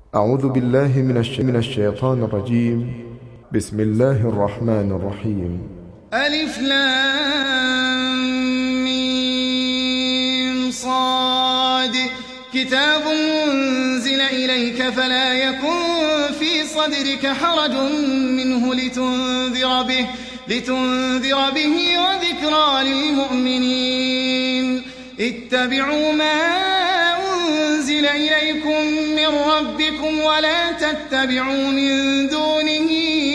أعوذ بالله من الشيطان الرجيم. بسم الله الرحمن الرحيم. ألف لام ميم صاد. كتاب أنزل إليك فلا يكن في صدرك حرج منه لتنذر به وذكرى للمؤمنين. اتبعوا ما أنزل إليكم من ربكم ولا تتبعوا من دونه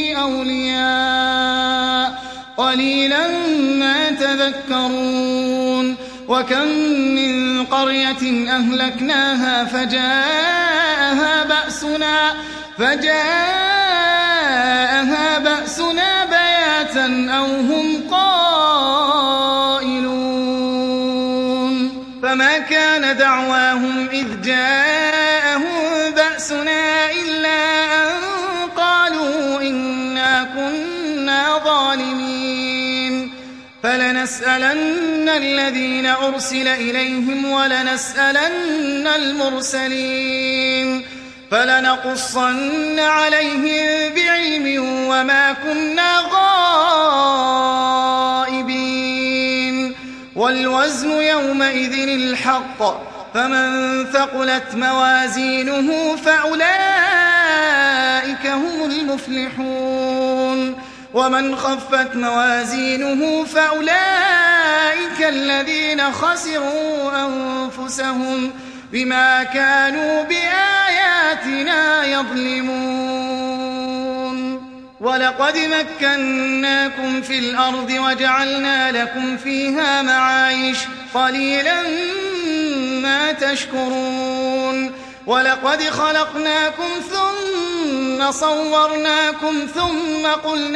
أولياء قليلا ما تذكرون. وكم من قرية أهلكناها فجاءها بأسنا بياتا أو هم قائلون. فما كان دعواهم إذ جاءهم بأسنا إلا أن قالوا إنا كنا ظالمين. فلنسألن الذين أرسل إليهم ولنسألن المرسلين. فلنقصن عليهم بعلم وما كنا غائبين. والوزن يومئذ الحق. فمن ثقلت موازينه فأولئك هم المفلحون. ومن خفت موازينه فأولئك الذين خسروا أنفسهم بما كانوا بآياتنا يظلمون. ولقد مكناكم في الأرض وجعلنا لكم فيها معايش قليلا ما تشكرون. ولقد خلقناكم ثم صورناكم ثم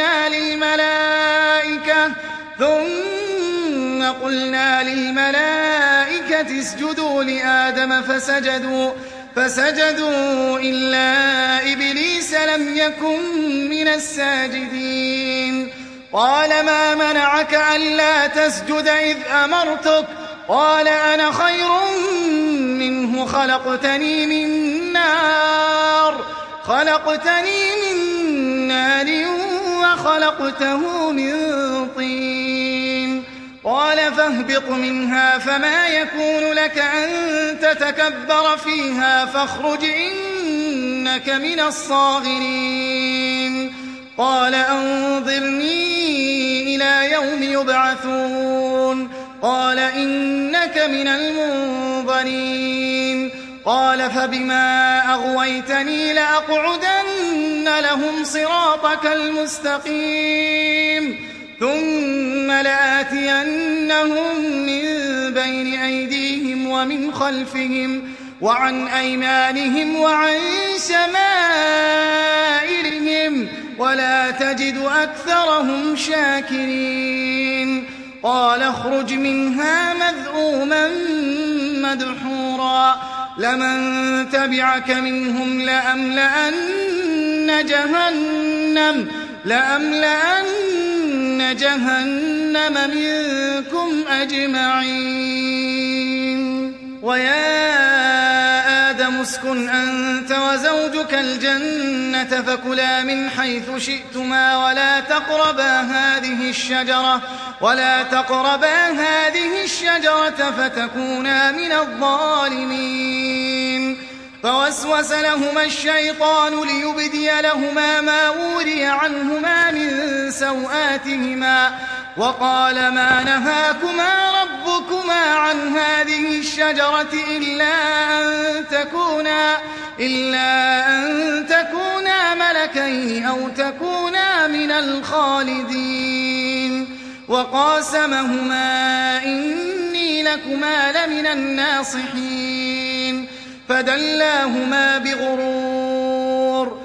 قلنا للملائكة اسجدوا لآدم فسجدوا إلا إبليس لم يكن من الساجدين. قال ما منعك ألا تسجد إذ أمرتك؟ قال أنا خير منه خلقتني من نار وخلقته من طين. قال فاهبط منها فما يكون لك أن تتكبر فيها فاخرج إنك من الصاغرين. قال أنظرني إلى يوم يبعثون. قال إنك من المنظرين. قال فبما أغويتني لأقعدن لهم صراطك المستقيم ثم لآتينهم من بين أيديهم ومن خلفهم وعن أيمانهم وعن شمائلهم ولا تجد أكثرهم شاكرين. قال اخرج منها مذءوما مدحورا لمن تبعك منهم لأملأن جهنم منكم أجمعين. ويا آدم اسكن أنت وزوجك الجنة فكلا من حيث شئتما ولا تقربا هذه الشجرة فتكونا من الظالمين. فوسوس لهما الشيطان ليبدي لهما ما وري عنهما من سوآتهما وقال ما نهاكما ربكما عن هذه الشجرة إلا أن تكونا ملكين أو تكونا من الخالدين. وقاسمهما إني لكما لمن الناصحين. فدلاهما بغرور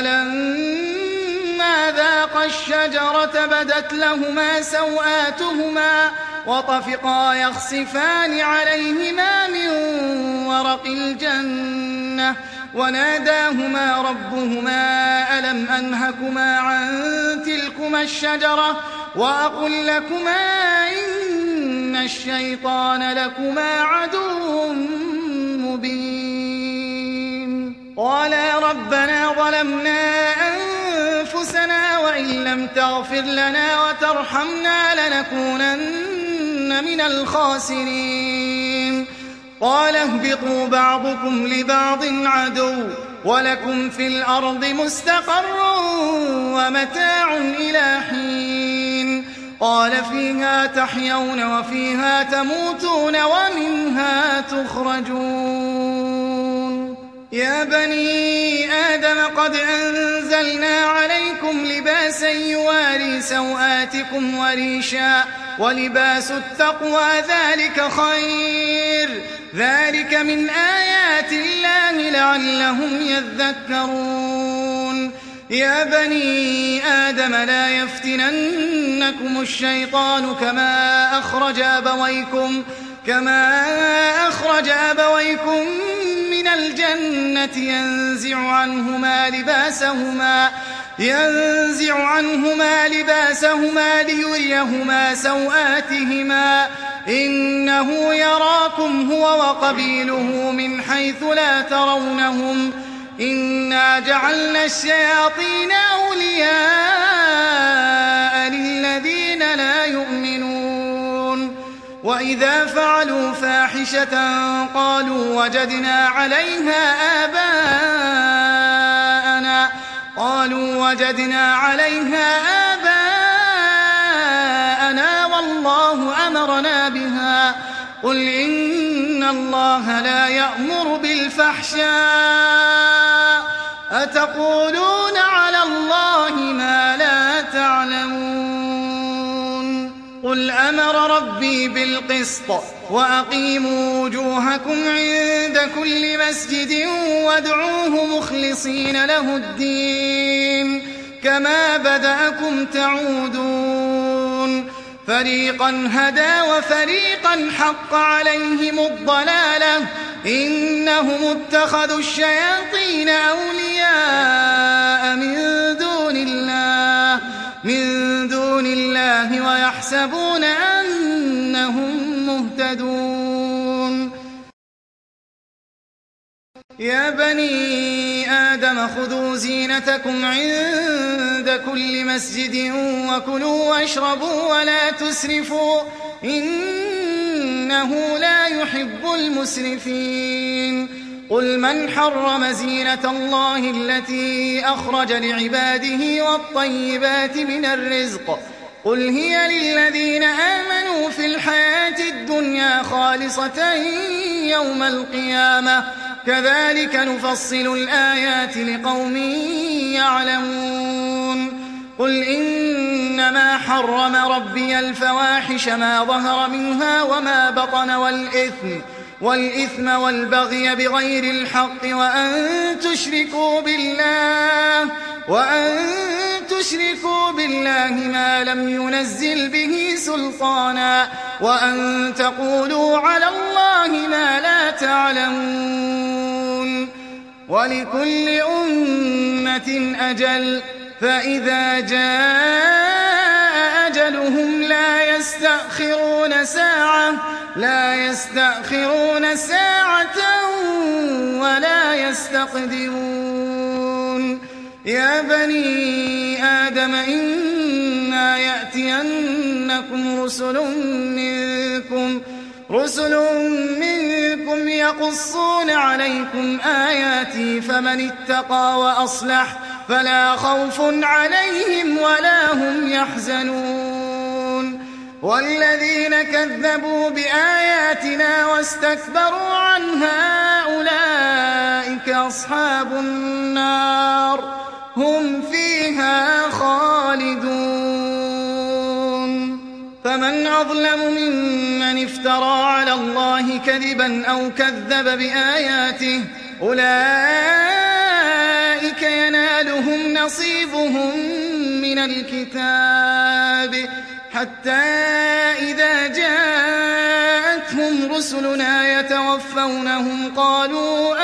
فلما ذاقا الشجرة بدت لهما سوآتهما وطفقا يخصفان عليهما من ورق الجنة وناداهما ربهما ألم أنهكما عن تلكما الشجرة وأقل لكما إن الشيطان لكما عدو مبين. قالا ربنا ظلمنا أنفسنا وإن لم تغفر لنا وترحمنا لنكونن من الخاسرين قال اهبطوا بعضكم لبعض عدو ولكم في الأرض مستقر ومتاع إلى حين قال فيها تحيون وفيها تموتون ومنها تخرجون يا بني آدم قد أنزلنا عليكم لباسا يواري سوآتكم وريشا ولباس التقوى ذلك خير ذلك من آيات الله لعلهم يذكرون يا بني آدم لا يفتننكم الشيطان كما أخرج أبويكم من الجنة ينزع عنهما لباسهما ليريهما سوآتهما إنه يراكم هو وقبيله من حيث لا ترونهم إنا جعلنا الشياطين أولياء للذين لا يؤمنون وإذا فعلوا فاحشة قالوا وجدنا عليها آباءنا والله أمرنا بها قل إن الله لا يأمر بالفحشاء أتقولون على الله ما لا تعلمون قل أمر ربي بالقسط وأقيموا وجوهكم عند كل مسجد وادعوه مخلصين له الدين كما بدأكم تعودون فريقا هدى وفريقا حق عليهم الضلالة إنهم اتخذوا الشياطين أولياء من دون الله ويحسبون أنهم مهتدون يا بني آدم خذوا زينتكم عند كل مسجد وكلوا واشربوا ولا تسرفوا إنه لا يحب المسرفين قل من حرم زينة الله التي أخرج لعباده والطيبات من الرزق قل هي للذين آمنوا في الحياة الدنيا خالصة يوم القيامة كذلك نفصل الآيات لقوم يعلمون قل إنما حرم ربي الفواحش ما ظهر منها وما بطن والإثم والبغي بغير الحق وأن تشركوا بالله ما لم ينزل به سلطانا وأن تقولوا على الله ما لا تعلمون ولكل أمة أجل فإذا جاء أجلهم لا يستأخرون ساعة ولا يستقدمون يا بني آدم إما يأتينكم رسل منكم يقصون عليكم آياتي فمن اتقى وأصلح فلا خوف عليهم ولا هم يحزنون والذين كذبوا بآياتنا واستكبروا عنها أولئك أصحاب النار هم فيها خالدون فمن أظلم ممن افترى على الله كذبا أو كذب بآياته أولئك ينالهم نصيبهم من الكتاب حتى إذا جاءتهم رسلنا يتوفونهم قالوا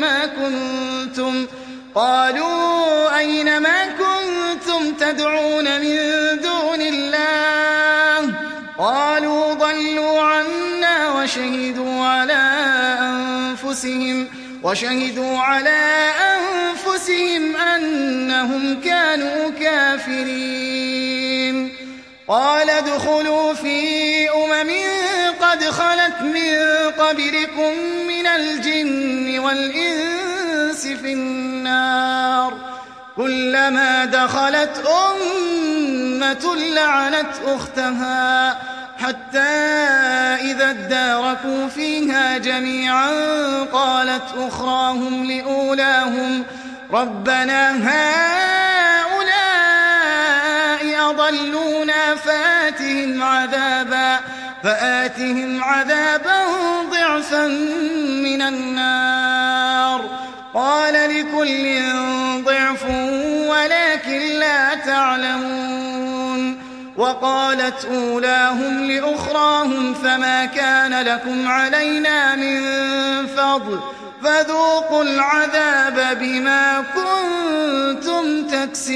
أين ما كنتم تدعون من دون الله قالوا ضلوا عنا وشهدوا على أنفسهم وشهدوا على أنفسهم أنهم كانوا كافرين. قال ادخلوا في قد خلت من قبلكم من الجن والإنس في النار كلما دخلت أمة لعنت أختها حتى إذا اداركوا فيها جميعا قالت أخراهم لأولاهم ربنا هؤلاء أضلونا فآتهم عذابا ضعفا من النار. قال لكل ضعف ولكن لا تعلمون. وقالت أولاهم لأخراهم فما كان لكم علينا من فضل فذوقوا العذاب بما كنتم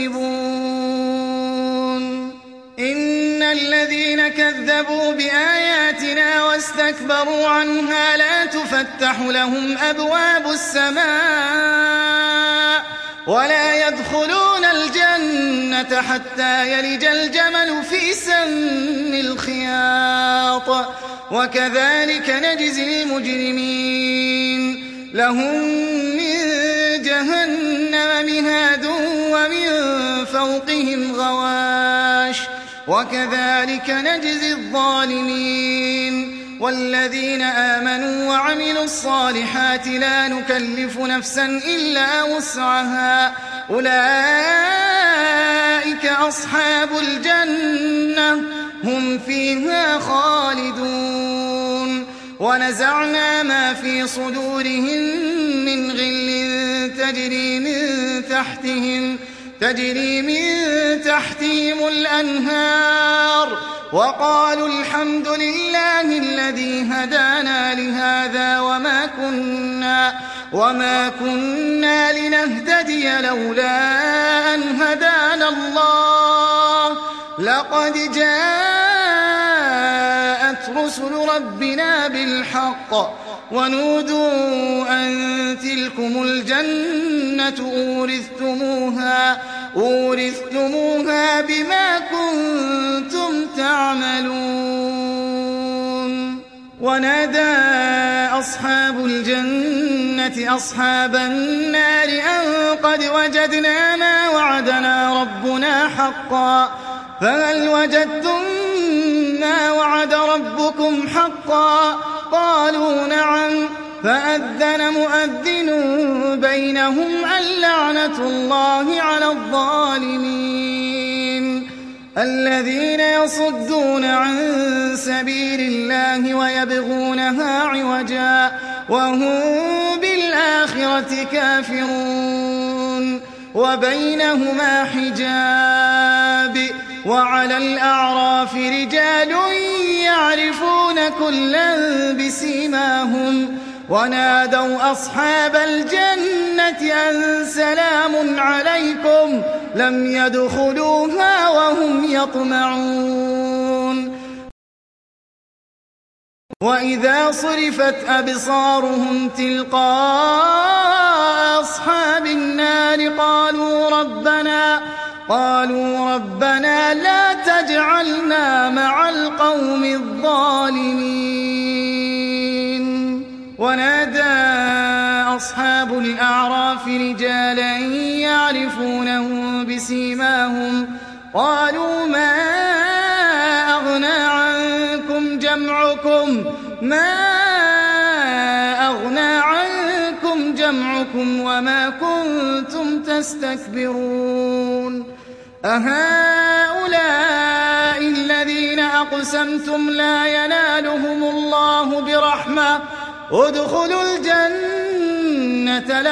تكسبون. إن الذين كذبوا بآياتنا واستكبروا عنها لا تفتح لهم أبواب السماء ولا يدخلون الجنة حتى يلج الجمل في سم الخياط وكذلك نجزي المجرمين. لهم من جهنم مهاد ومن فوقهم غواش وكذلك نجزي الظالمين. والذين آمنوا وعملوا الصالحات لا نكلف نفسا إلا وسعها أولئك أصحاب الجنة هم فيها خالدون. ونزعنا ما في صدورهم من غل تجري من تحتهم الأنهار وقالوا الحمد لله الذي هدانا لهذا وما كنا لنهتدي لولا أن هدانا الله لقد جاءت رسل ربنا بالحق ونودوا أن تلكم الجنة أورثتموها بما كنتم تعملون. ونادى أصحاب الجنة أصحاب النار أن قد وجدنا ما وعدنا ربنا حقا فهل وجدتم ما وعد ربكم حقا قالوا نعم فأذن مؤذن بينهم اللعنة الله على الظالمين. الذين يصدون عن سبيل الله ويبغونها عوجا وهم بالآخرة كافرون وبينهما حجاب. وعلى الأعراف رجال يعرفون كلا بسيماهم ونادوا أصحاب الجنة أن سلام عليكم لم يدخلوها وهم يطمعون. وإذا صرفت أبصارهم تلقاء أصحاب النار قالوا ربنا لا تجعلنا مع القوم الظالمين. ونادى أصحاب الأعراف رجالا يعرفونهم بسيماهم قالوا ما أغنى عنكم جمعكم وما كنتم تستكبرون. أهؤلاء الذين أقسمتم لا ينالهم الله برحمة ادخلوا الجنة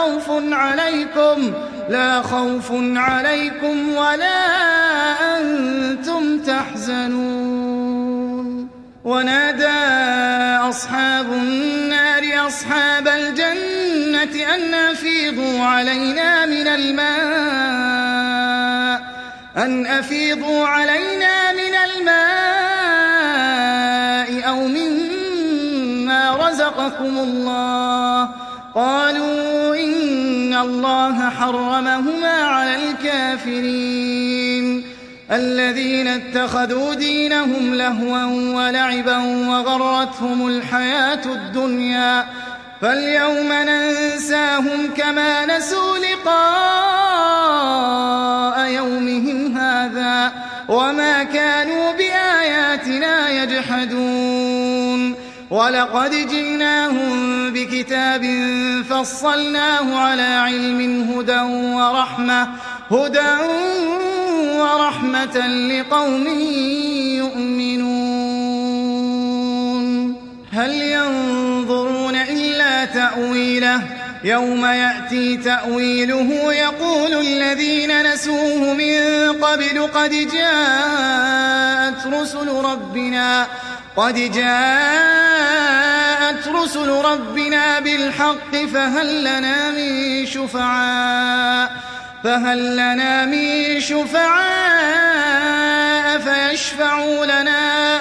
لا خوف عليكم ولا أنتم تحزنون. ونادى أصحاب النار أصحاب الجنة أن أفيضوا علينا من الماء أو مما رزقكم الله قالوا إن الله حرمهما على الكافرين الذين اتخذوا دينهم لهوا ولعبا وغرتهم الحياة الدنيا فاليوم ننساهم كما نسوا لقاء يومهم هذا وما كانوا بآياتنا يجحدون ولقد جئناهم بكتاب فصلناه على علم هدى ورحمة لقوم يؤمنون هل ينظرون إلا تأويله يوم يأتي تأويله يقول الذين نسوه من قبل قد جاءت رسل ربنا بالحق فهل لنا من شفعاء فيشفعوا لنا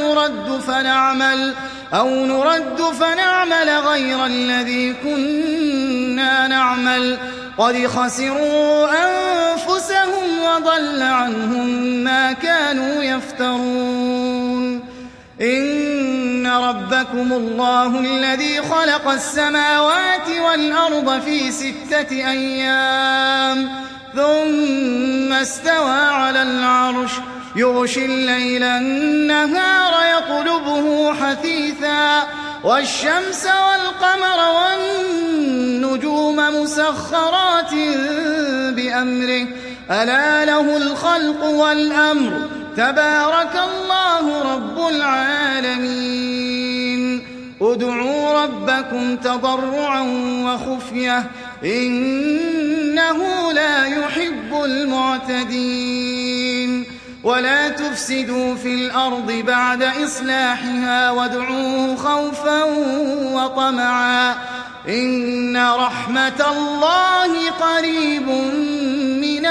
أو نرد فنعمل غير الذي كنا نعمل قد خسروا أنفسهم وضل عنهم ما كانوا يفترون إن ربكم الله الذي خلق السماوات والأرض في 6 أيام ثم استوى على العرش يغشي الليل النهار يطلبه حثيثا والشمس والقمر والنجوم مسخرات بأمره ألا له الخلق والأمر تبارك الله رب العالمين ادعوا ربكم تضرعا وخفية إنه لا يحب المعتدين ولا تفسدوا في الأرض بعد إصلاحها وادعوه خوفا وطمعا إن رحمة الله قريب من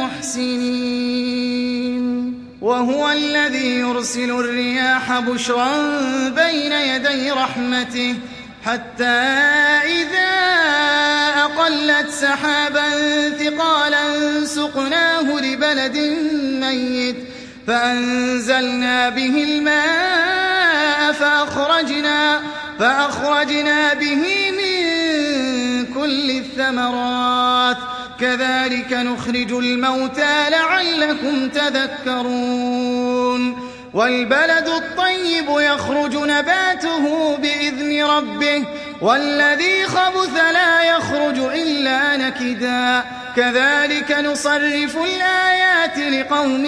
المحسنين وهو الذي يرسل الرياح بشرا بين يدي رحمته حتى إذا أقلت سحابا ثقالا سقناه لبلد ميت فأنزلنا به الماء فأخرجنا به من كل الثمرات كذلك نخرج الموتى لعلكم تذكرون والبلد الطيب يخرج نباته بإذن ربه والذي خبث لا يخرج إلا نكدا كذلك نصرف الآيات لقوم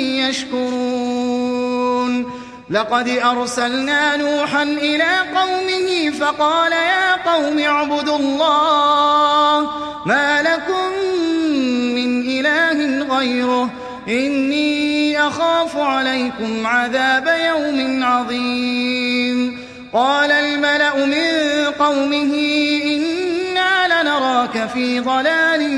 يشكرون لقد أرسلنا نوحا إلى قومه فقال يا قوم اعبدوا الله ما لكم من إله غيره إني أخاف عليكم عذاب يوم عظيم قال الملأ من قومه إنا لنراك في ضلال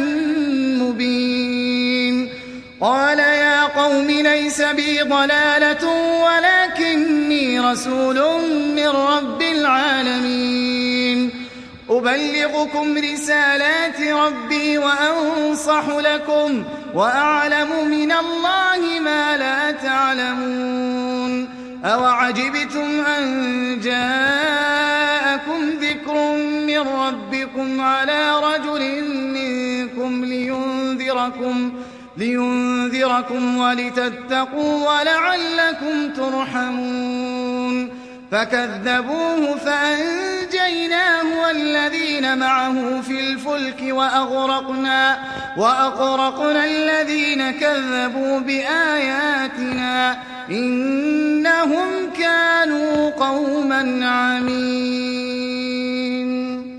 مبين قال يا قوم ليس بي ضلالة ولكني رسول من رب العالمين أبلغكم رسالات ربي وأنصح لكم وأعلم من الله ما لا تعلمون أوعجبتم أن جاءكم ذكر من ربكم على رجل منكم لينذركم ولتتقوا ولعلكم ترحمون فكذبوه فأنجيناه والذين معه في الفلك وأغرقنا الذين كذبوا بآياتنا إنهم كانوا قوما عمين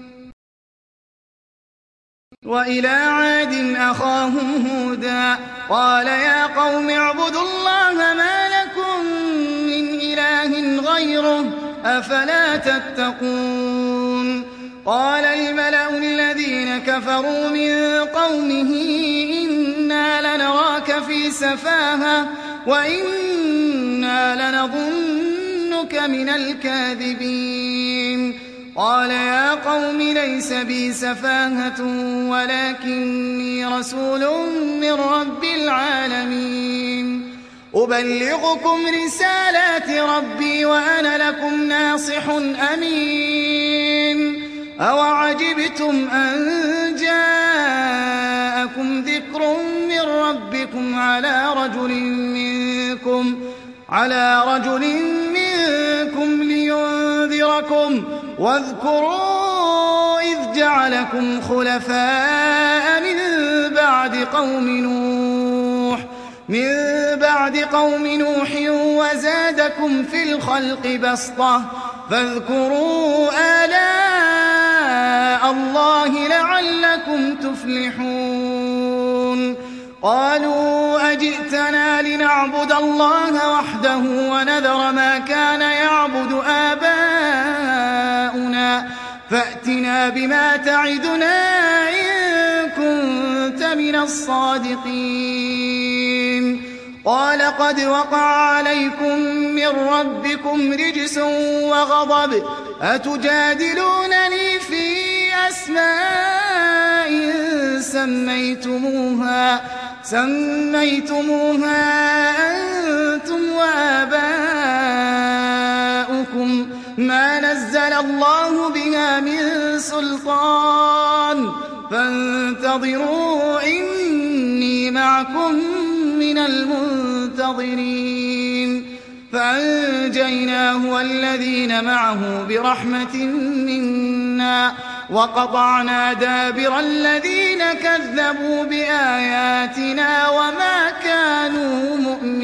وإلى عاد أخاهم هودا قال يا قوم اعبدوا الله ما لكم من إله غيره أفلا تتقون قال الملأ الذين كفروا من قومه إنا لنراك في سفاهة وإنا لنظنك من الكاذبين قال يا قوم ليس بي سفاهة ولكني رسول من رب العالمين أبلغكم رسالات ربي وأنا لكم ناصح أمين أوعجبتم أن جاءكم ذكر من ربكم على رجل منكم لينذركم واذكروا إذ جعلكم خلفاء من بعد قوم نوح وزادكم في الخلق بسطة فاذكروا آلاء الله لعلكم تفلحون قالوا أجئتنا لنعبد الله وحده ونذر ما كان يعبد آباؤنا فأتنا بما تعدنا إن كنت من الصادقين قال قد وقع عليكم من ربكم رجس وغضب أتجادلونني في أسماء سميتموها أنتم وآباؤكم ما نزل الله بها من سلطان فانتظروا إني معكم من المنتظرين فأنجيناه والذين معه برحمة منا وقطعنا دابر الذين كذبوا بآياتنا وما كانوا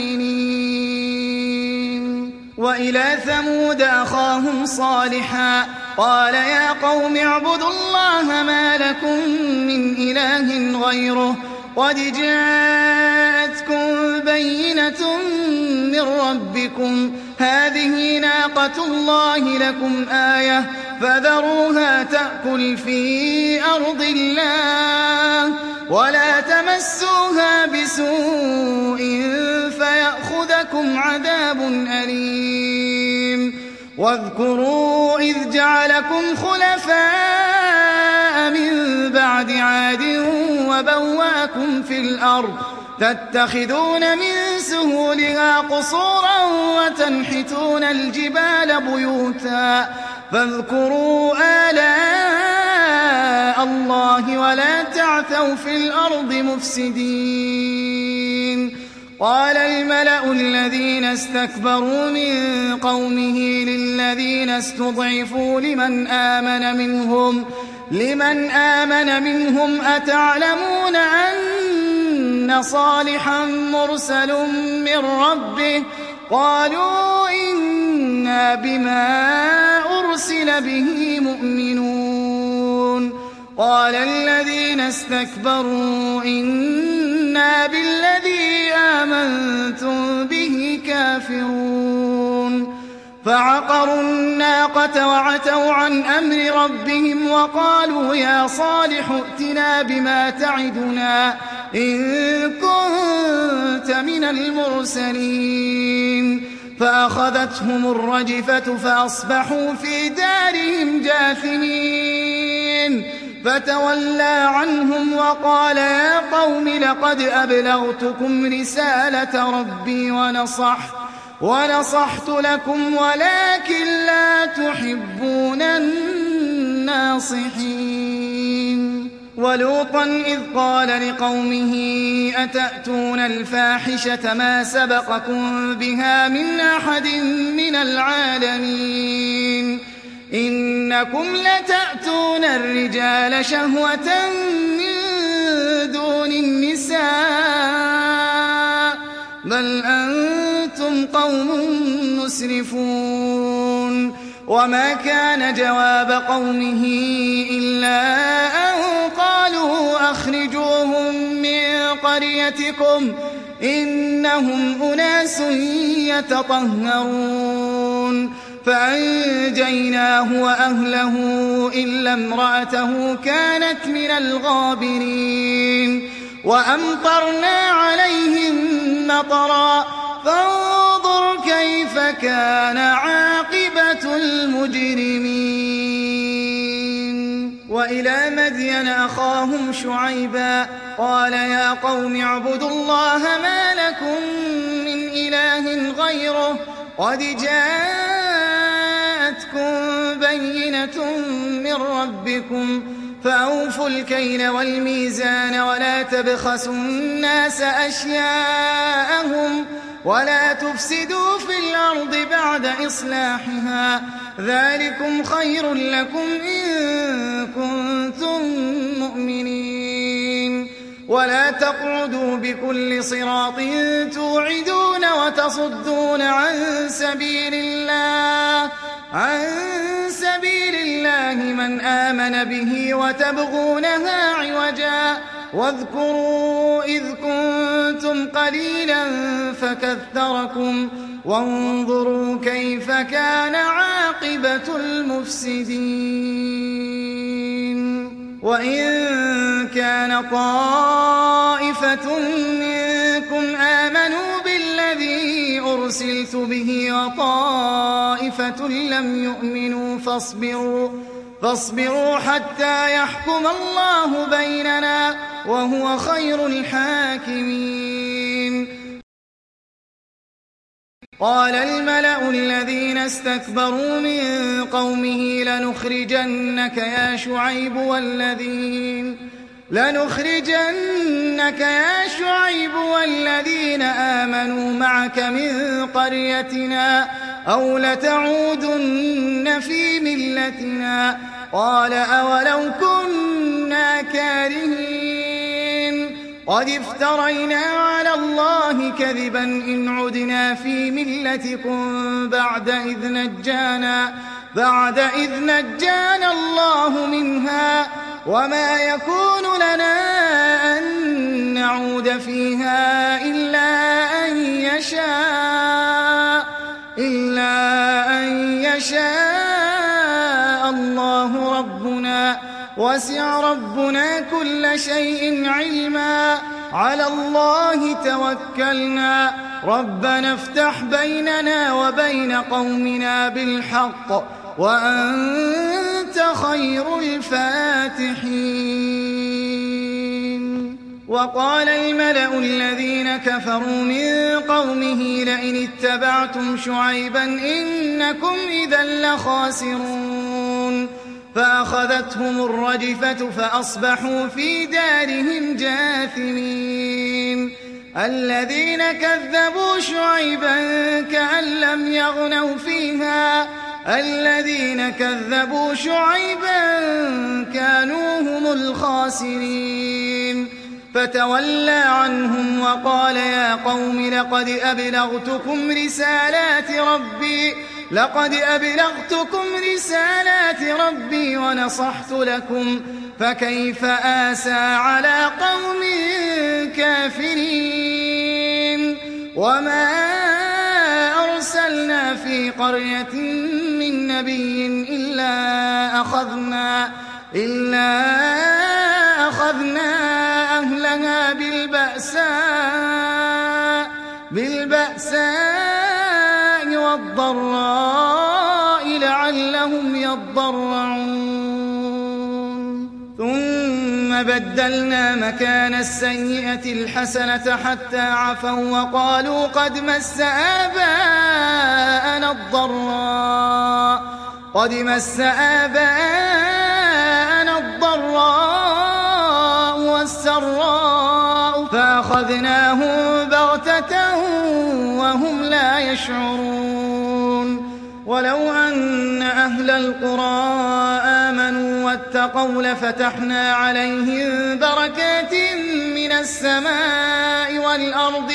مؤمنين وإلى ثمود أخاهم صالحا قال يا قوم اعبدوا الله ما لكم من إله غيره قد جاءتكم بينة من ربكم هذه ناقة الله لكم آية فذروها تأكل في أرض الله ولا تمسوها بسوء فيأخذكم عذاب أليم واذكروا إذ جعلكم خلفاء من بعد عاد وبواكم في الأرض تتخذون من سهولها قصورا وتنحتون الجبال بيوتا فاذكروا آلاء الله ولا تعثوا في الأرض مفسدين قال الملأ الذين استكبروا من قومه للذين استضعفوا لمن آمن منهم أتعلمون أن صالحا مرسل من ربه قالوا إنا بما أرسل به مؤمنون قال الذين استكبروا إنا بالذي آمنتم به كافرون فعقروا الناقة وعتوا عن أمر ربهم وقالوا يا صالح ائتنا بما تعدنا إن كنت من المرسلين فأخذتهم الرجفة فأصبحوا في دارهم جاثمين فتولى عنهم وقال يا قوم لقد أبلغتكم رسالة ربي ونصحت لكم ولكن لا تحبون الناصحين ولوطا إذ قال لقومه أتأتون الفاحشة ما سبقكم بها من أحد من العالمين إنكم لتأتون الرجال شهوة من دون النساء بل أنتم قوم مسرفون وما كان جواب قومه إلا أن قالوا أخرجوهم من قريتكم إنهم أناس يتطهرون فأنجيناه وأهله إلا امرأته كانت من الغابرين وأمطرنا عليهم مطرا فانظر كيف كان عاقبة المجرمين وإلى مدين أخاهم شعيبا قال يا قوم اعبدوا الله ما لكم من إله غيره قد جاءتكم بينة من ربكم فأوفوا الكيل والميزان ولا تبخسوا الناس أشياءهم ولا تفسدوا في الأرض بعد إصلاحها ذلكم خير لكم إن كنتم مؤمنين ولا تقعدوا بكل صراط توعدون وتصدون عن سبيل الله من آمن به وتبغونها عوجا واذكروا إذ كنتم قليلا فكثركم وانظروا كيف كان عاقبة المفسدين وإن كان طائفة منكم آمنوا بالذي أرسلت به وطائفة لم يؤمنوا فاصبروا حتى يحكم الله بيننا وهو خير الحاكمين قال الملأ الذين استكبروا من قومه لنخرجنك يا شعيب والذين آمنوا معك من قريتنا أو لتعودن في ملتنا قال أولو كنا كارهين قد افترينا على الله كذبا إن عدنا في ملتكم بعد إذ نجانا الله منها وما يكون لنا أن نعود فيها إلا أن يشاء الله ربنا وسع ربنا كل شيء علما على الله توكلنا ربنا افتح بيننا وبين قومنا بالحق وأنت خير الفاتحين وقال الملأ الذين كفروا من قومه لئن اتبعتم شعيبا إنكم إذا لخاسرون فأخذتهم الرجفة فأصبحوا في دارهم جاثمين الذين كذبوا شعيبا كأن لم يغنوا فيها الذين كذبوا شعيبا كانوا هم الخاسرين فتولى عنهم وقال يا قوم لقد أبلغتكم رسالات ربي ونصحت لكم فكيف آسى على قوم كافرين وما أرسلنا في قرية من نبي إلا أخذنا أهلها بالبأساء والضراء لعلهم يضرعون ثم بدلنا مكان السيئة الحسنة حتى عفوا وقالوا قد مس آباءنا الضراء والسراء فأخذناهم بغتة وهم لا يشعرون ولو أن أهل القرى آمنوا واتقوا لفتحنا عليهم بركات من السماء والأرض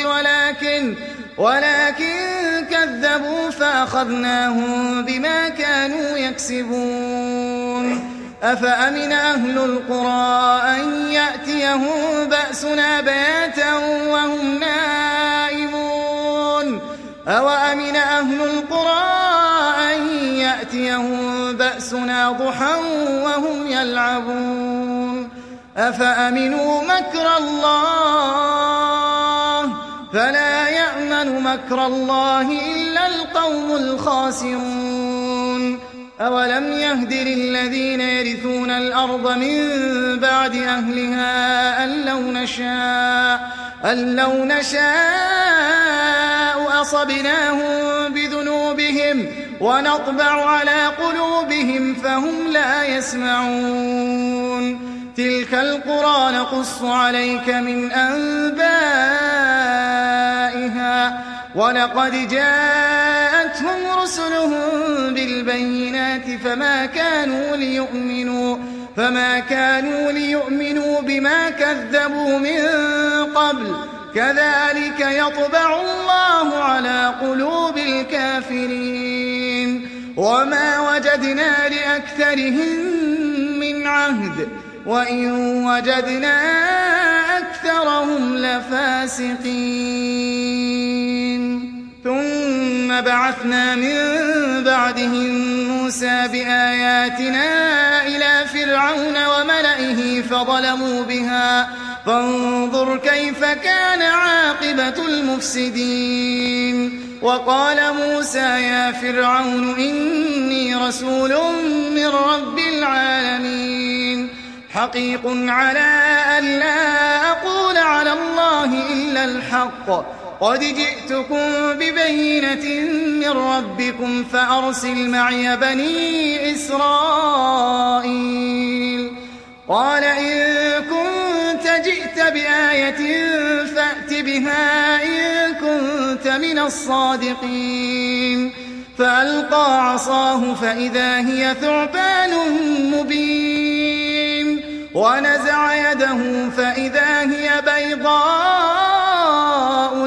ولكن كذبوا فأخذناهم بما كانوا يكسبون أفأمن أهل القرى أن يأتيهم بأسنا بياتا وهم نائمون أوأمن أهل القرى أن يأتيهم بأسنا ضحى وهم يلعبون أفأمنوا مكر الله فلا يأمن مكر الله إلا القوم الخاسرون أولم يهد للذين يرثون الأرض من بعد أهلها أن لو نشاء أصبناهم بذنوبهم ونطبع على قلوبهم فهم لا يسمعون تلك القرى نقص عليك من أنبائها ولقد جاءتهم رسلهم بالبينات فما كانوا ليؤمنوا بما كذبوا من قبل كذلك يطبع الله على قلوب الكافرين وما وجدنا لأكثرهم من عهد وإن وجدنا أكثرهم لفاسقين ثم بعثنا من بعدهم موسى بآياتنا إلى فرعون وملئه فظلموا بها فانظر كيف كان عاقبة المفسدين وقال موسى يا فرعون إني رسول من رب العالمين حقيق على أن لا أقول على الله إلا الحق قد جئتكم ببينة من ربكم فأرسل معي بني إسرائيل قال إن كنت جئت بآية فأت بها إن كنت من الصادقين فألقى عصاه فإذا هي ثعبان مبين ونزع يده فإذا هي بيضاء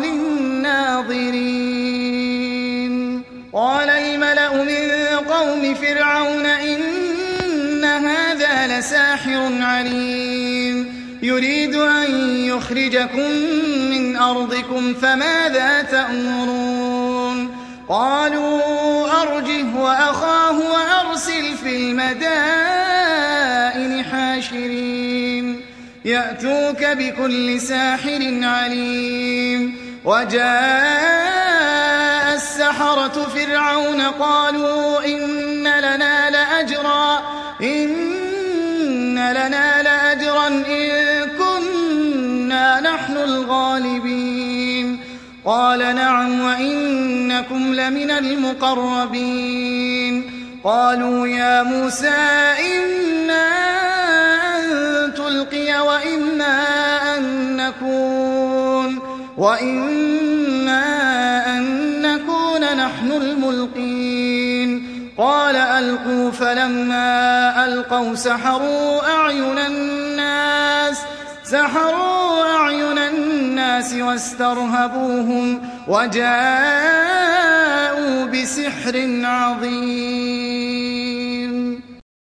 للناظرين قال الملأ من قوم فرعون إن هذا لساحر عليم يريد أن يخرجكم من أرضكم فماذا تأمرون قالوا أرجه وأخاه وأرسل في المدائن حاشرين يأتوك بكل ساحر عليم وجاء السحرة فرعون قالوا إن لنا لأجرا إن كنا نحن الغالبين قال نعم وإنكم لمن المقربين قالوا يا موسى إنا أن تلقي وإنا أن نكون نحن الملقين قال ألقوا فلما ألقوا سحروا أعين الناس واسترهبوهم وجاءوا بسحر عظيم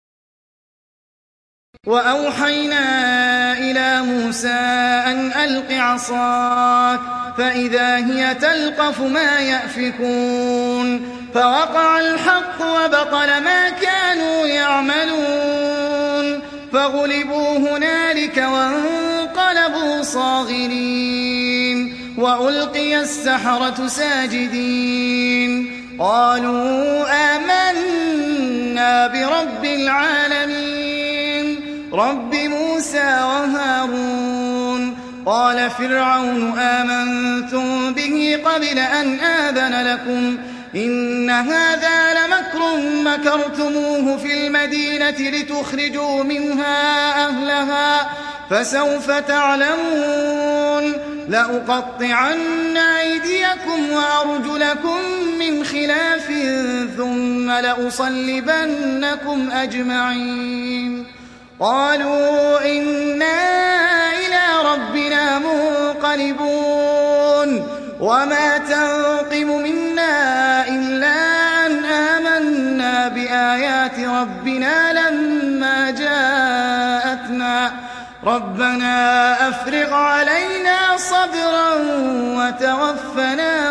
وأوحينا إلى موسى أن ألق عصاك فإذا هي تلقف ما يأفكون فوقع الحق وبطل ما كانوا يعملون فغلبوا هنالك وانقلبوا صاغرين وألقي السحرة ساجدين قالوا آمنا برب العالمين رب موسى وهارون قال فرعون آمنتم به قبل أن آذن لكم إن هذا لمكر مكرتموه في المدينة لتخرجوا منها أهلها فسوف تعلمون لأقطعن أيديكم وأرجلكم من خلاف ثم لأصلبنكم أجمعين قالوا إنا إلى ربنا منقلبون وما تنقم منا إلا أن آمنا بآيات ربنا لما جاءتنا ربنا أفرغ علينا صبرا وتوفنا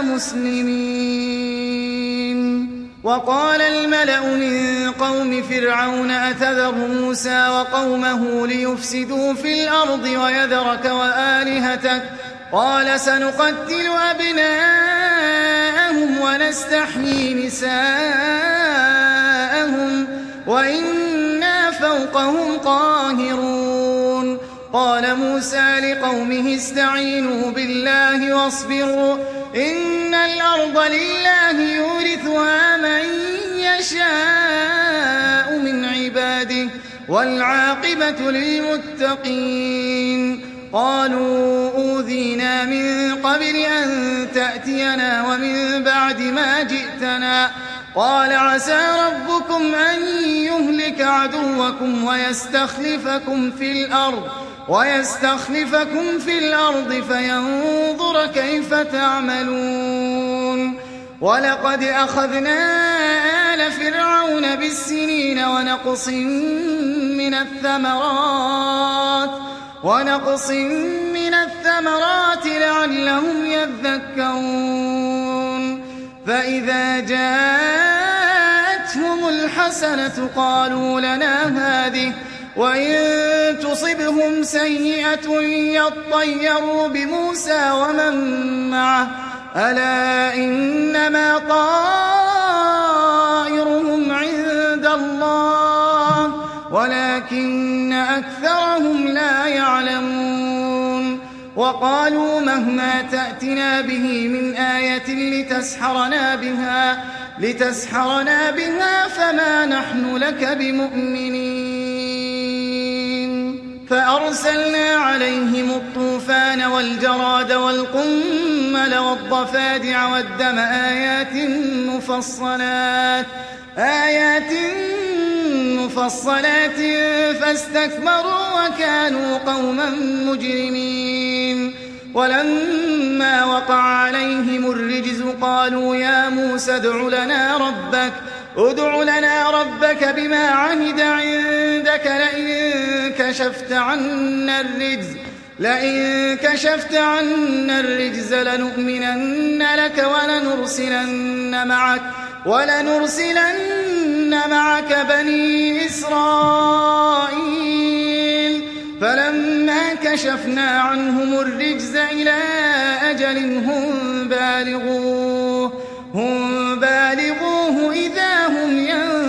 مسلمين وقال الملأ من قوم فرعون أتذر موسى وقومه ليفسدوا في الأرض ويذرك وآلهتك قال سنقتل أبناءهم ونستحيي نساءهم وإنا فوقهم قاهرون قال موسى لقومه استعينوا بالله واصبروا إن الأرض لله يورثها من يشاء من عباده والعاقبة للمتقين قالوا أوذينا من قبل أن تأتينا ومن بعد ما جئتنا قال عسى ربكم أن يهلك عدوكم ويستخلفكم في الأرض فينظر كيف تعملون ولقد أخذنا آل فرعون بالسنين ونقص من الثمرات لعلهم يذكرون فإذا جاءتهم الحسنة قالوا لنا هذه وإن تصبهم سيئة يطيروا بموسى ومن معه ألا إنما طائرهم عند الله ولكن أكثرهم لا يعلمون وقالوا مهما تأتنا به من آية لتسحرنا بها فما نحن لك بمؤمنين فأرسلنا عليهم الطوفان والجراد والقمل والضفادع والدم آيات مفصلات فاستكبروا وكانوا قوما مجرمين ولما وقع عليهم الرجز قالوا يا موسى ادع لنا ربك بما عهد عندك لئن كشفت عنا الرجز لنؤمنن لك ولنرسلن معك بني إسرائيل فلما كشفنا عنهم الرجز إلى أجل هم بالغوه إذا هم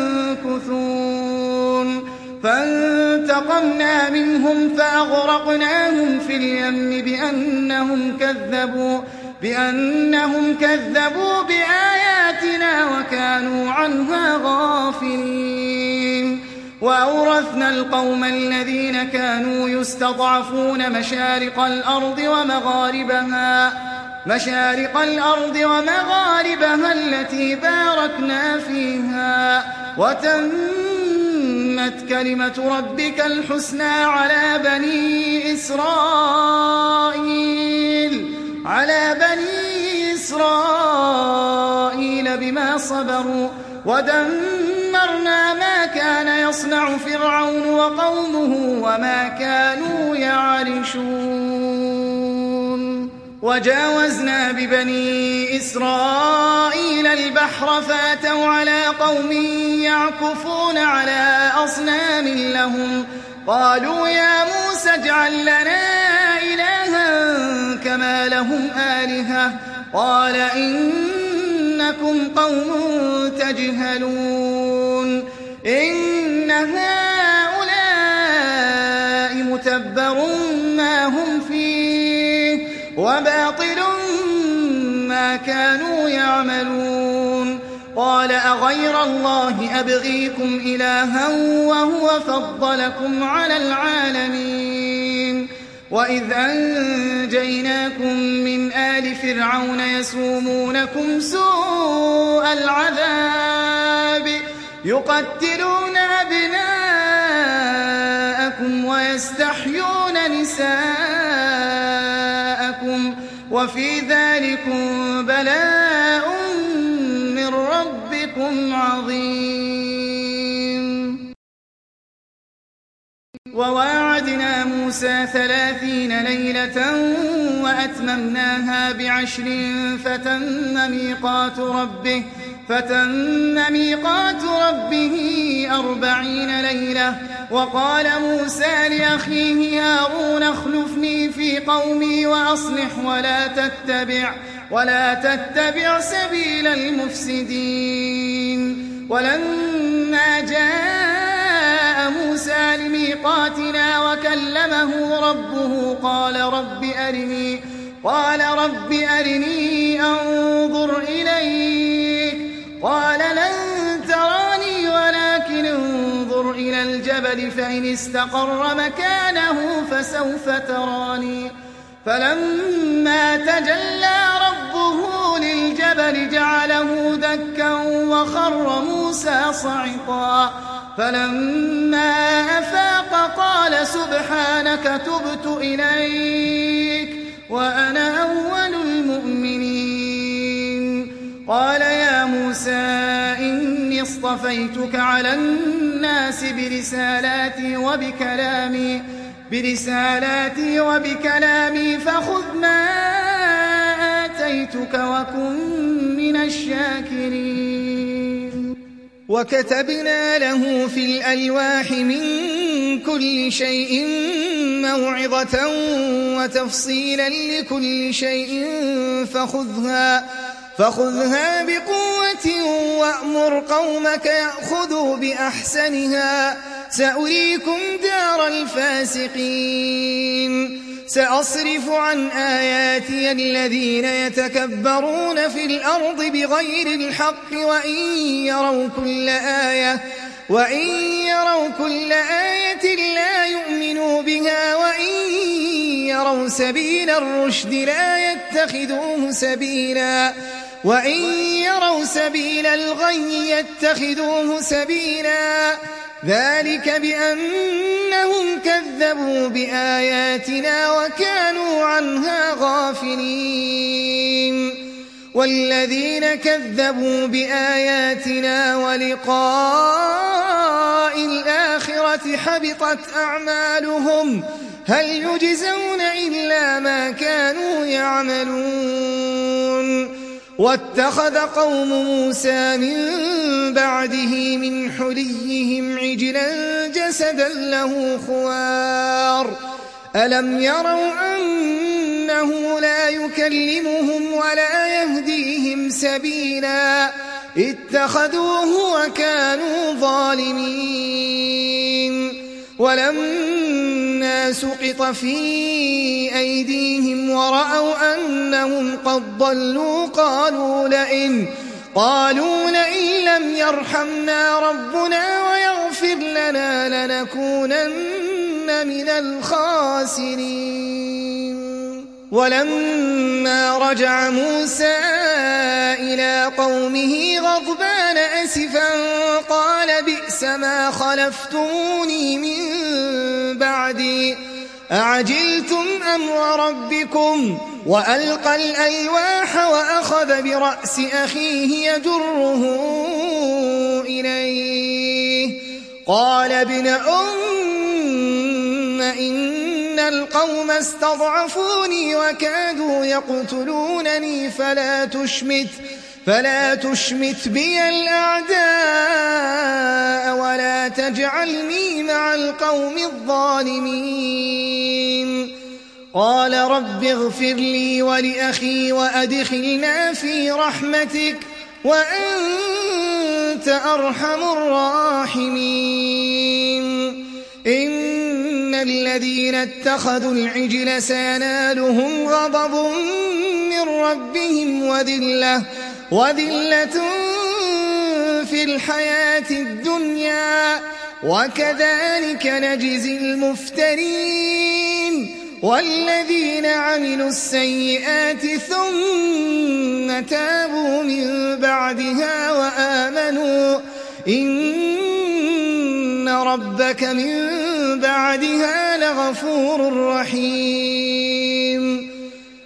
ينكثون فانتقمنا منهم فأغرقناهم في اليم بأنهم كذبوا بآياتنا وكانوا عنها غافلين وأورثنا القوم الذين كانوا يستضعفون مشارق الأرض ومغاربها التي باركنا فيها وتمت كلمة ربك الحسنى على بني إسرائيل بما صبروا ودمرنا ما كان يصنع فرعون وقومه وما كانوا يعرشون وجاوزنا ببني إسرائيل البحر فأتوا على قوم يعكفون على أصنام لهم قالوا يا موسى اجعل لنا إلها كما لهم آلهة قال إنكم قوم تجهلون إن هؤلاء متبر ما هم فيه وباطل ما كانوا يعملون قال أغير الله أبغيكم إلها وهو فضلكم على العالمين وإذ أنجيناكم من آل فرعون يسومونكم سوء العذاب يقتلون أبناءكم ويستحيون نساءكم وفي ذلكم بلاء من ربكم عظيم وواعدنا موسى 30 ليلة وأتممناها ب10 فتم ميقات ربه 40 ليلة وقال موسى لأخيه هارون اخلفني في قومي وأصلح ولا تتبع سبيل المفسدين ولما جاء موسى لميقاتنا وكلمه ربه قال رب أرني أنظر إليك قال لن تراني ولكن انظر إلى الجبل فإن استقر مكانه فسوف تراني فلما تجلى ربه للجبل جعله دكا وخر موسى صعقا فلما أفاق قال سبحانك تبت إليك وأنا أول المؤمنين قال يا موسى إني اصطفيتك على الناس برسالاتي وبكلامي فخذ ما آتيتك وكن من الشاكرين وكتبنا له في الألواح من كل شيء موعظة وتفصيلا لكل شيء فخذها بقوة وأمر قومك يأخذوا بأحسنها سأريكم دار الفاسقين سأصرف عن آياتي الذين يتكبرون في الأرض بغير الحق وإن يروا كل آية لا يؤمنوا بها وإن يروا سبيل الرشد لا يتخذوه سبيلا وإن يروا سبيل الغي يتخذوه سبيلا ذلك بأنهم كذبوا بآياتنا وكانوا عنها غافلين والذين كذبوا بآياتنا ولقاء الآخرة حبطت أعمالهم هل يجزون إلا ما كانوا يعملون واتخذ قوم موسى من بعده من حليهم عجلا جسدا له خوار ألم يروا أنه لا يكلمهم ولا يهديهم سبيلا اتخذوه وكانوا ظالمين ولما سقط في أيديهم ورأوا أنهم قد ضلوا قالوا لئن لم يرحمنا ربنا ويغفر لنا لنكونن من الخاسرين ولما رجع موسى إلى قومه غضبان أسفا قال بئس ما خلفتموني من بعدي أعجلتم أمر ربكم وألقى الألواح وأخذ برأس أخيه يجره إليه قال ابن إن القوم استضعفوني وكادوا يقتلونني فلا تشمت بي الأعداء ولا تجعلني مع القوم الظالمين قال رب اغفر لي ولأخي وأدخلنا في رحمتك وأنت أرحم الراحمين إن الذين اتخذوا العجل سينالهم غضب من ربهم وذلة في الحياة الدنيا وكذلك نجزي المفترين والذين عملوا السيئات ثم تابوا من بعدها وآمنوا إن ربك من بعدها لغفور رحيم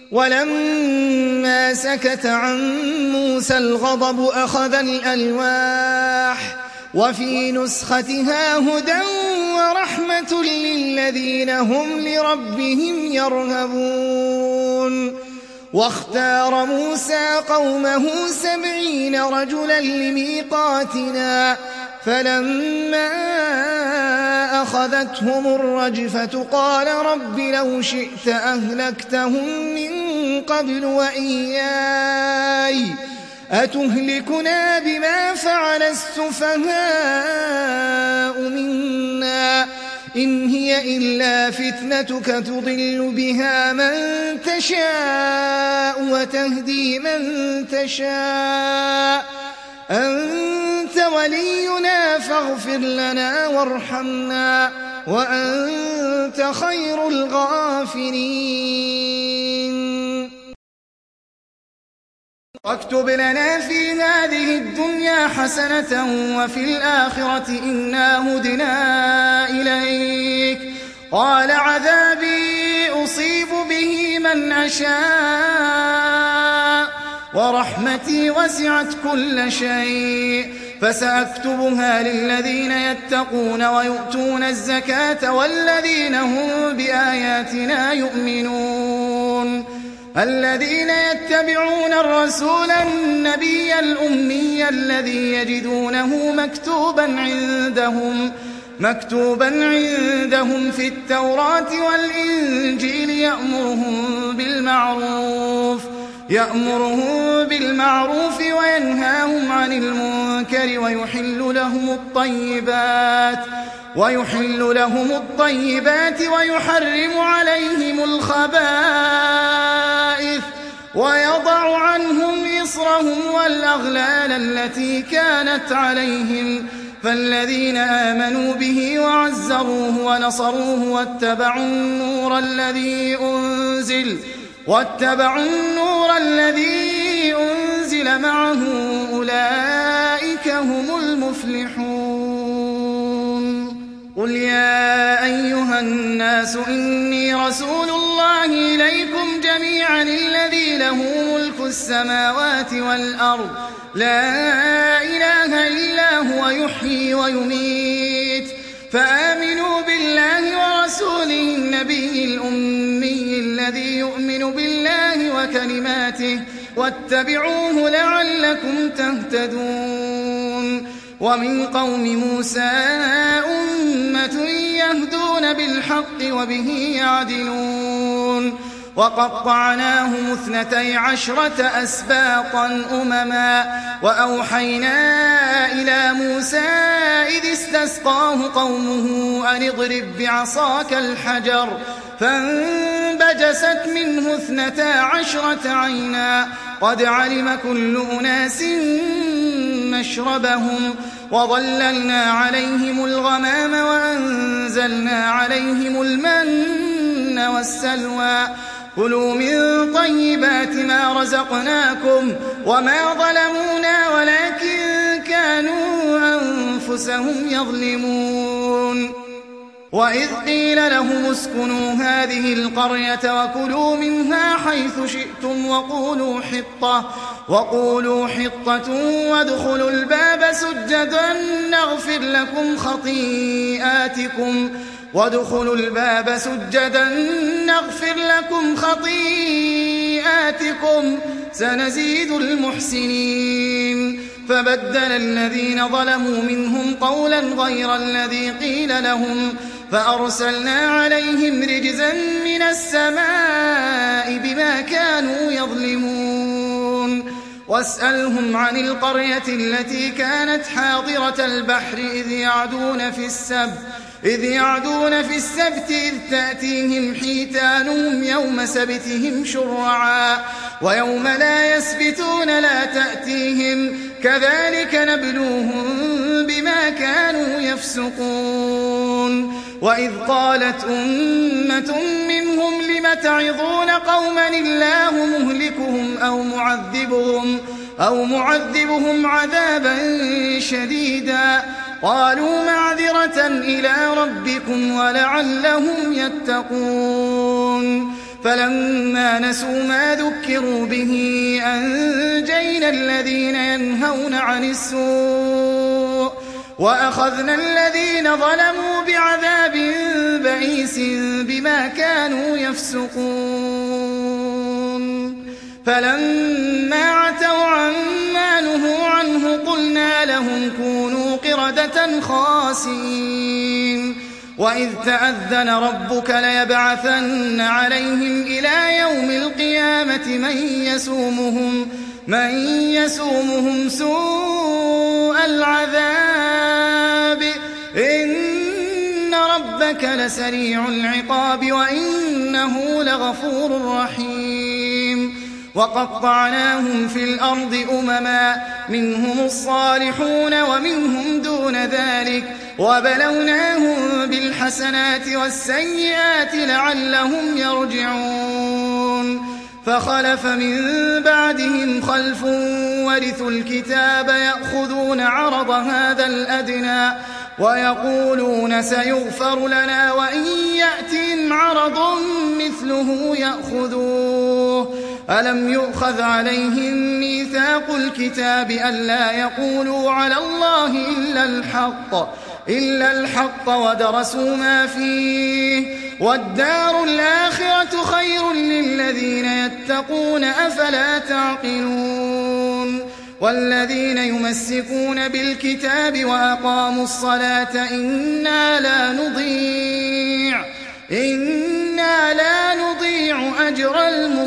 ولما سكت عن موسى الغضب أخذ الألواح وفي نسختها هدى ورحمة للذين هم لربهم يرهبون واختار موسى قومه 70 رجلا لميقاتنا فلما أخذتهم الرجفة قال رب لو شئت أهلكتهم من قبل وإياي أتهلكنا بما فعل السفهاء منا إن هي إلا فتنتك تضل بها من تشاء وتهدي من تشاء أنت ولينا فاغفر لنا وارحمنا وأنت خير الغافرين. واكتب لنا في هذه الدنيا حسنة وفي الآخرة إنا هدنا إليك. قال عذابي أصيب به من أشاء ورحمتي وسعت كل شيء فسأكتبها للذين يتقون ويؤتون الزكاة والذين هم بآياتنا يؤمنون. الذين يتبعون الرسول النبي الأمي الذي يجدونه مكتوبا عندهم في التوراة والإنجيل يأمرهم بالمعروف وينهاهم عن المنكر ويحل لهم الطيبات ويحرم عليهم الخبائث ويضع عنهم إصرهم والأغلال التي كانت عليهم. فالذين آمنوا به وعزروه ونصروه واتبعوا النور الذي أنزل معه أولئك هم المفلحون. قل يا أيها الناس إني رسول الله إليكم جميعا الذي له ملك السماوات والأرض لا إله إلا هو يحيي ويميت فآمنوا بالله ورسوله النبي الأمي الذي يؤمن بالله وكلماته واتبعوه لعلكم تهتدون. ومن قوم موسى أمة يهدون بالحق وبه يعدلون. وقطعناهم 12 أسباطا أمما وأوحينا إلى موسى إذ استسقاه قومه أن اضرب بعصاك الحجر فانبجست منه 12 عينا قد علم كل أناس مشربهم وظللنا عليهم الغمام وأنزلنا عليهم المن والسلوى كلوا من طيبات ما رزقناكم وما ظلمونا ولكن كانوا أنفسهم يظلمون. وإذ قيل لهم اسكنوا هذه القرية وكلوا منها حيث شئتم وقولوا حطة وادخلوا الباب سجدا نغفر لكم خطيئاتكم سنزيد المحسنين. فبدل الذين ظلموا منهم قولا غير الذي قيل لهم فأرسلنا عليهم رجزا من السماء بما كانوا يظلمون. واسألهم عن القرية التي كانت حاضرة البحر إذ يعدون في السبت إذ تأتيهم حيتانهم يوم سبتهم شرعا ويوم لا يسبتون لا تأتيهم كذلك نبلوهم بما كانوا يفسقون. وإذ قالت أمة منهم لم تعظون قوما الله مهلكهم أو معذبهم عذابا شديدا قالوا معذرة إلى ربكم ولعلهم يتقون. فلما نسوا ما ذكروا به أنجينا الذين ينهون عن السوء وأخذنا الذين ظلموا بعذاب بئيس بما كانوا يفسقون. فلما عتوا عما نهوا عنه قلنا لهم كونوا قردة خاسئين. وإذ تأذن ربك ليبعثن عليهم إلى يوم القيامة من يسومهم سوء العذاب إن ربك لسريع العقاب وإنه لغفور رحيم وقطعناهم في الأرض أمما منهم الصالحون ومنهم دون ذلك وبلوناهم بالحسنات والسيئات لعلهم يرجعون فخلف من بعدهم خلف ورثوا الكتاب يأخذون عرض هذا الأدنى ويقولون سيغفر لنا وإن يأتهم عرض مثله يأخذوه ألم يؤخذ عليهم ميثاق الكتاب ألا يقولوا على الله إلا الحق ودرسوا ما فيه والدار الآخرة خير للذين يتقون أفلا تعقلون والذين يمسكون بالكتاب وأقاموا الصلاة إنا لا نضيع أجر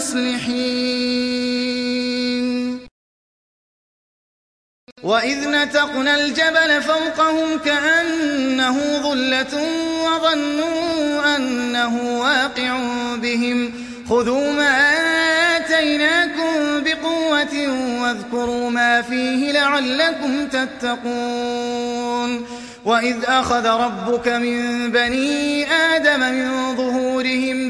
المصلحين وإذ نتقنا الجبل فوقهم كأنه ظلة وظنوا أنه واقع بهم خذوا ما آتيناكم بقوة واذكروا ما فيه لعلكم تتقون وإذ أخذ ربك من بني آدم من ظهورهم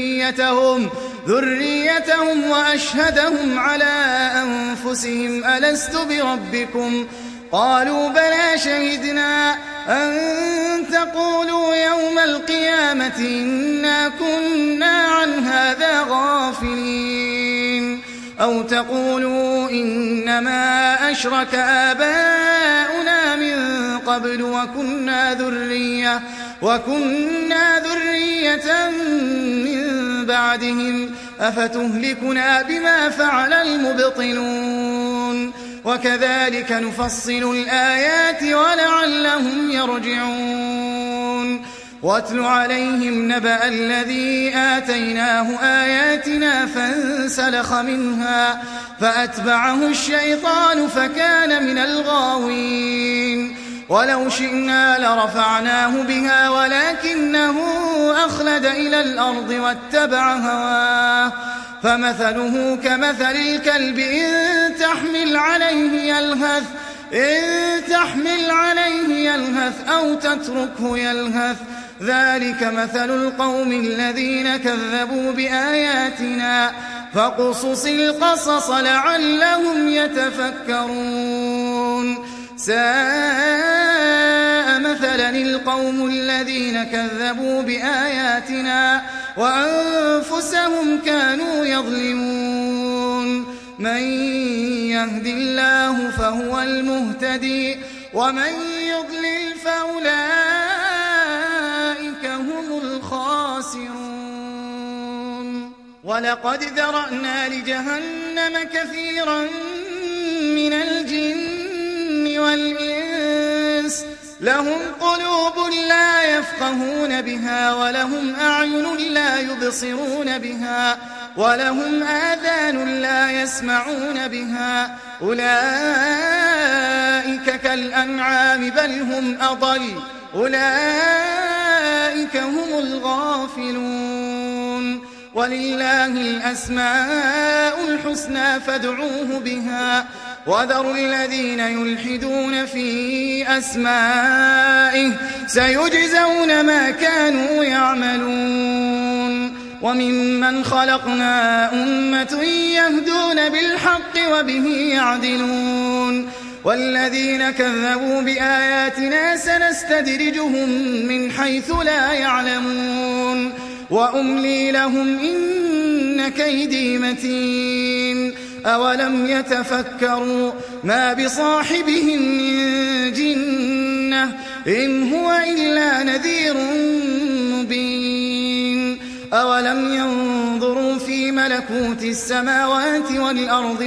ذريتهم وأشهدهم على أنفسهم ألست بربكم قالوا بلى شهدنا أن تقولوا يوم القيامة إنا كنا عن هذا غافلين أو تقولوا إنما أشرك آباؤنا من قبل وكنا ذرية من بعدهم أفتهلكنا بما فعل المبطلون وكذلك نفصل الآيات ولعلهم يرجعون واتل عليهم نبأ الذي آتيناه آياتنا فانسلخ منها فأتبعه الشيطان فكان من الغاوين ولو شئنا لرفعناه بها ولكنه أخلد إلى الأرض واتبع هواه فمثله كمثل الكلب إن تحمل عليه يلهث أو تتركه يلهث ذلك مثل القوم الذين كذبوا بآياتنا فاقصص القصص لعلهم يتفكرون ساء مثلا القوم الذين كذبوا بآياتنا وأنفسهم كانوا يظلمون من يهد الله فهو المهتدي ومن يضلل فأولئك هم الخاسرون ولقد ذرأنا لجهنم كثيرا من الجن والإنس لهم قلوب لا يفقهون بها ولهم أعين لا يبصرون بها ولهم آذان لا يسمعون بها أولئك كالأنعام بل هم أضل أولئك هم الغافلون ولله الأسماء الحسنى فادعوه بها وذروا الذين يلحدون في أسمائه سيجزون ما كانوا يعملون وممن خلقنا أمة يهدون بالحق وبه يعدلون والذين كذبوا بآياتنا سنستدرجهم من حيث لا يعلمون وأملي لهم إن كيدي متين أولم يتفكروا ما بصاحبهم من جنة إن هو إلا نذير مبين أولم ينظروا في ملكوت السماوات والأرض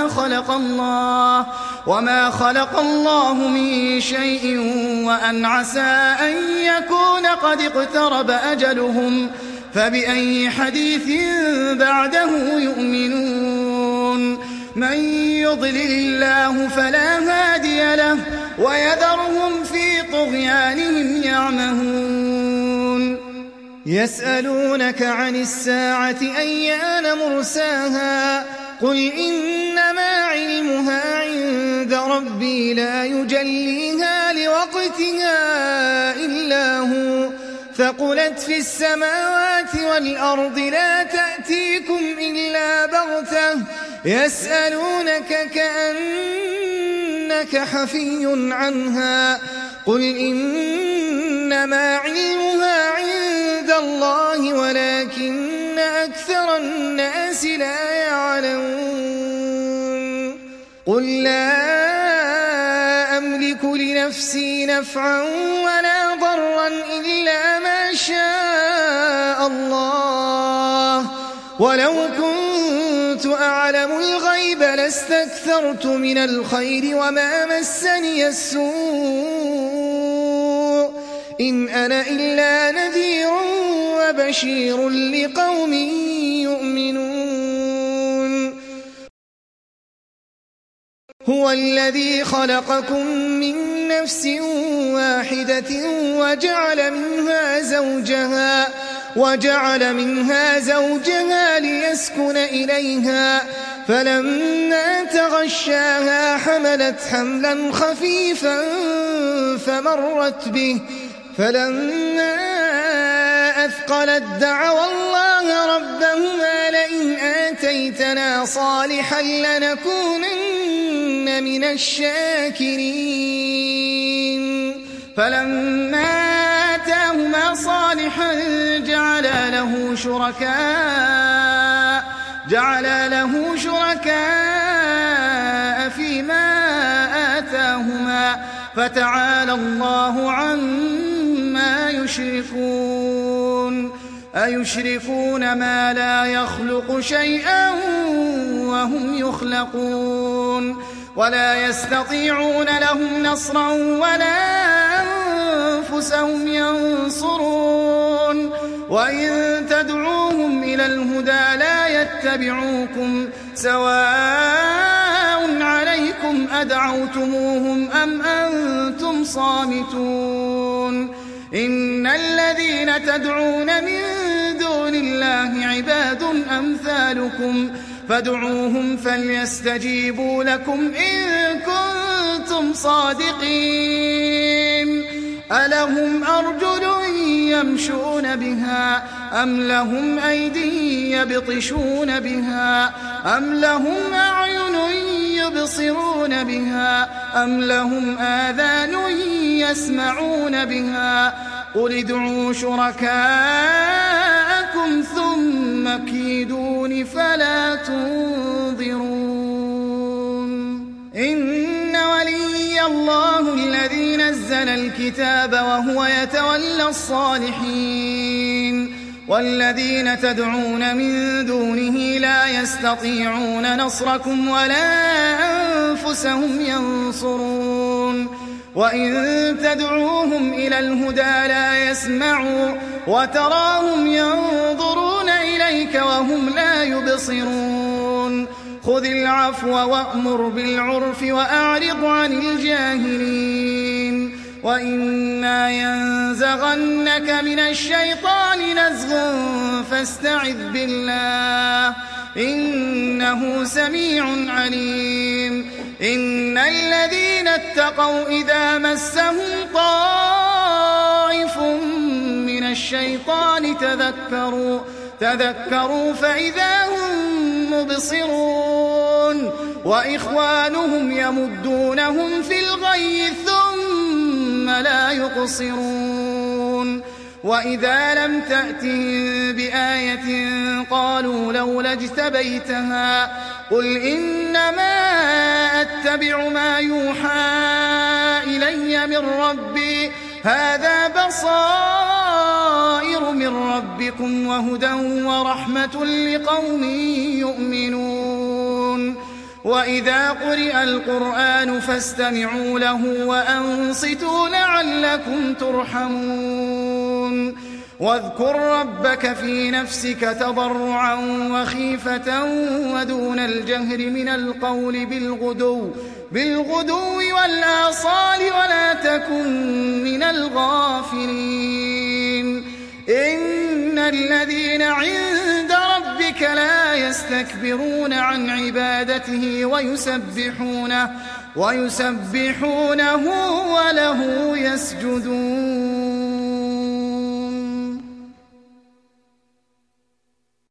وما خلق الله من شيء وأن عسى أن يكون قد اقترب أجلهم فبأي حديث بعده يؤمنون من يضلل الله فلا هادي له ويذرهم في طغيانهم يعمهون يسألونك عن الساعة أيان مرساها قل إنما علمها عند ربي لا يجليها لوقتها إلا هو ثقلت في السماوات والأرض لا تأتيكم إلا بغتة يسألونك كأنك حفي عنها قل إنما علمها عند الله ولكن أكثر الناس لا يعلمون قل لا أملك لنفسي نفعا ولا ضرا إلا ما شاء الله ولو كنت أعلم الغيب لاستكثرت من الخير وما مسني السوء إن أنا إلا نذير وبشير لقوم يؤمنون هو الذي خلقكم من نفس واحدة وجعل منها زوجها ليسكن إليها فلما تغشاها حملت حملا خفيفا فمرت به فلما أثقلت دعوا الله ربهما لئن آتيتنا صالحا لنكونن من الشاكرين فلما آتاهما صالحا جعل له شركاء فيما آتاهما فتعالى الله عما يشركون أيشركون ما لا يخلق شيئا وهم يخلقون ولا يستطيعون لهم نصرا ولا أنفسهم ينصرون وإن تدعوهم إلى الهدى لا يتبعوكم سواء عليكم أدعوتموهم أم أنتم صامتون إن الذين تدعون من دون الله عباد أمثالكم فادعوهم فليستجيبوا لكم إن كنتم صادقين ألهم أرجل يمشون بها أم لهم أيدي يبطشون بها أم لهم أعين يبصرون بها أم لهم آذان يسمعون بها قل ادعوا شركاءكم ثم كيدون فلا تنظرون إن ولي الله الذي نزل الكتاب وهو يتولى الصالحين والذين تدعون من دونه لا يستطيعون نصركم ولا أنفسهم ينصرون وإن تدعوهم إلى الهدى لا يسمعوا وتراهم ينظرون إليك وهم لا يبصرون خذ العفو وأمر بالعرف وأعرض عن الجاهلين وإما ينزغنك من الشيطان نزغ فاستعذ بالله إنه سميع عليم إن الذين اتقوا إذا مسهم طائف من الشيطان تذكروا فإذا هم مبصرون وإخوانهم يمدونهم في الغي ثم لا يقصرون وإذا لم تأتهم بآية قالوا لولا اجتبيتها قل إنما أتبع ما يوحى إلي من ربي هذا بصائر من ربكم وهدى ورحمة لقوم يؤمنون وإذا قرئ القرآن فاستمعوا له وأنصتوا لعلكم ترحمون واذكر ربك في نفسك تضرعا وخيفة ودون الجهر من القول بالغدو والآصال ولا تكن من الغافلين الذين عند ربك لا يستكبرون عن عبادته ويسبحونه وله يسجدون